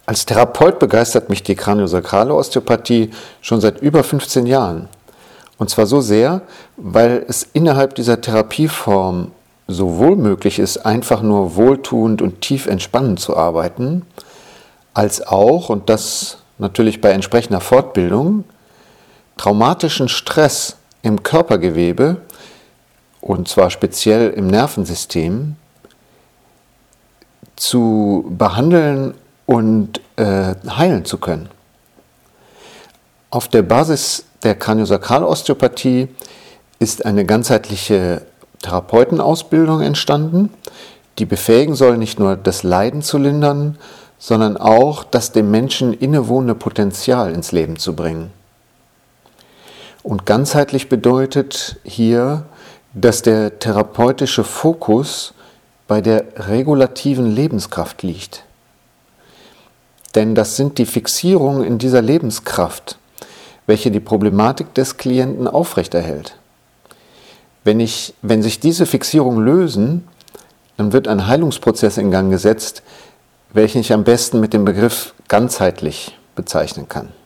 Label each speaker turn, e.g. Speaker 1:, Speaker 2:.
Speaker 1: Als Therapeut begeistert mich die kraniosakrale Osteopathie schon seit über 15 Jahren. Und zwar so sehr, weil es innerhalb dieser Therapieform sowohl möglich ist, einfach nur wohltuend und tief entspannend zu arbeiten, als auch, und das natürlich bei entsprechender Fortbildung, traumatischen Stress im Körpergewebe, und zwar speziell im Nervensystem, zu behandeln und heilen zu können. Auf der Basis der Kraniosakralosteopathie ist eine ganzheitliche Therapeutenausbildung entstanden, die befähigen soll, nicht nur das Leiden zu lindern, sondern auch das dem Menschen innewohnende Potenzial ins Leben zu bringen. Und ganzheitlich bedeutet hier, dass der therapeutische Fokus bei der regulativen Lebenskraft liegt. Denn das sind die Fixierungen in dieser Lebenskraft, welche die Problematik des Klienten aufrechterhält. Wenn sich diese Fixierungen lösen, dann wird ein Heilungsprozess in Gang gesetzt, welchen ich am besten mit dem Begriff ganzheitlich bezeichnen kann.